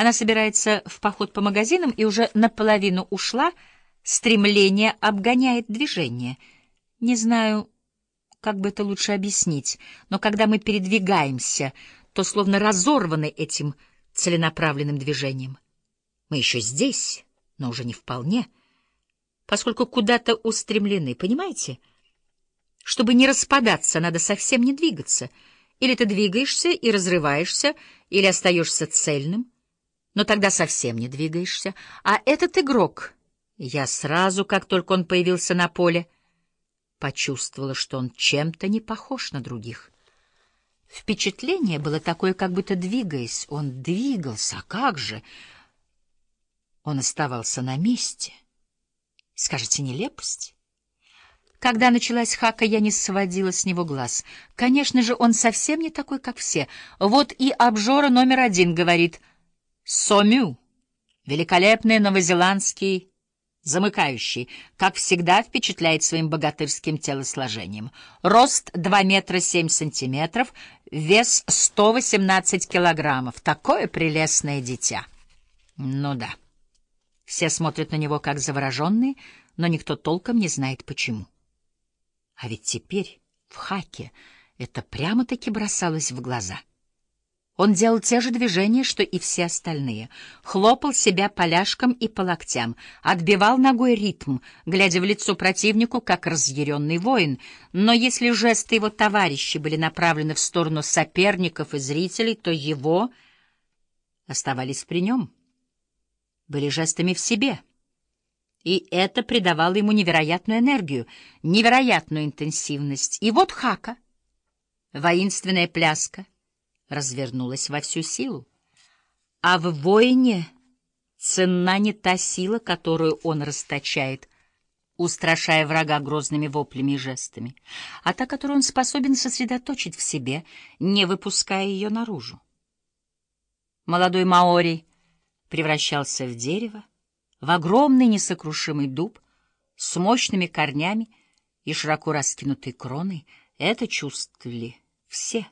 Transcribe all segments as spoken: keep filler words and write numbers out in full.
Она собирается в поход по магазинам и уже наполовину ушла. Стремление обгоняет движение. Не знаю, как бы это лучше объяснить, но когда мы передвигаемся, то словно разорваны этим целенаправленным движением. Мы еще здесь, но уже не вполне, поскольку куда-то устремлены, понимаете? Чтобы не распадаться, надо совсем не двигаться. Или ты двигаешься и разрываешься, или остаешься цельным, но тогда совсем не двигаешься. А этот игрок, я сразу, как только он появился на поле, почувствовала, что он чем-то не похож на других. Впечатление было такое, как будто, двигаясь, он двигался, а как же? Он оставался на месте. Скажете, нелепость? Когда началась хака, я не сводила с него глаз. Конечно же, он совсем не такой, как все. Вот и обжора номер один говорит: «Сомю, великолепный новозеландский замыкающий, как всегда, впечатляет своим богатырским телосложением. Рост два метра семь сантиметров, вес сто восемнадцать килограммов. Такое прелестное дитя». Ну да, все смотрят на него как завороженные, но никто толком не знает, почему. А ведь теперь в хаке это прямо-таки бросалось в глаза. Он делал те же движения, что и все остальные. Хлопал себя поляшком и по локтям, отбивал ногой ритм, глядя в лицо противнику, как разъяренный воин. Но если жесты его товарищей были направлены в сторону соперников и зрителей, то его оставались при нем, были жестами в себе. И это придавало ему невероятную энергию, невероятную интенсивность. И вот хака, воинственная пляска, развернулась во всю силу. А в воине ценна не та сила, которую он расточает, устрашая врага грозными воплями и жестами, а та, которую он способен сосредоточить в себе, не выпуская ее наружу. Молодой маори превращался в дерево, в огромный несокрушимый дуб с мощными корнями и широко раскинутой кроной. Это чувствовали все.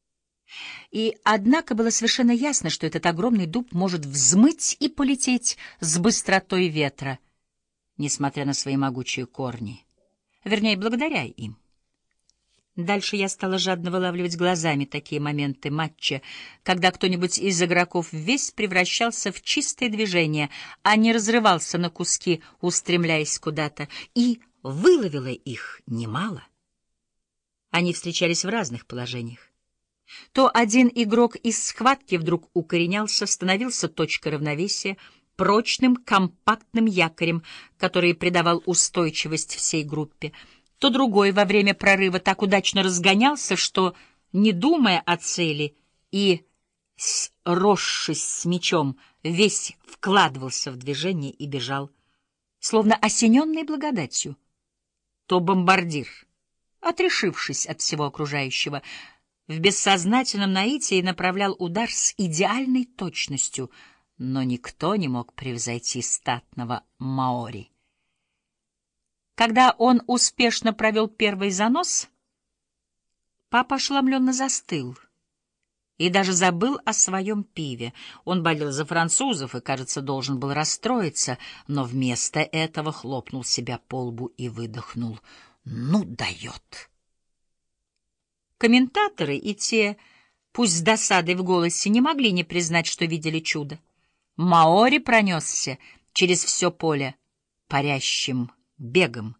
И однако было совершенно ясно, что этот огромный дуб может взмыть и полететь с быстротой ветра, несмотря на свои могучие корни, вернее, благодаря им. Дальше я стала жадно вылавливать глазами такие моменты матча, когда кто-нибудь из игроков весь превращался в чистое движение, а не разрывался на куски, устремляясь куда-то, и выловила их немало. Они встречались в разных положениях. То один игрок из схватки вдруг укоренялся, становился точкой равновесия, прочным, компактным якорем, который придавал устойчивость всей группе, то другой во время прорыва так удачно разгонялся, что, не думая о цели и сросшись с мечом, весь вкладывался в движение и бежал, словно осененный благодатью. То бомбардир, отрешившись от всего окружающего, в бессознательном наитии направлял удар с идеальной точностью, но никто не мог превзойти статного маори. Когда он успешно провел первый занос, папа ошеломленно застыл и даже забыл о своем пиве. Он болел за французов и, кажется, должен был расстроиться, но вместо этого хлопнул себя по лбу и выдохнул: «Ну, дает!» Комментаторы и те, пусть с досадой в голосе, не могли не признать, что видели чудо. Маори пронесся через все поле парящим бегом.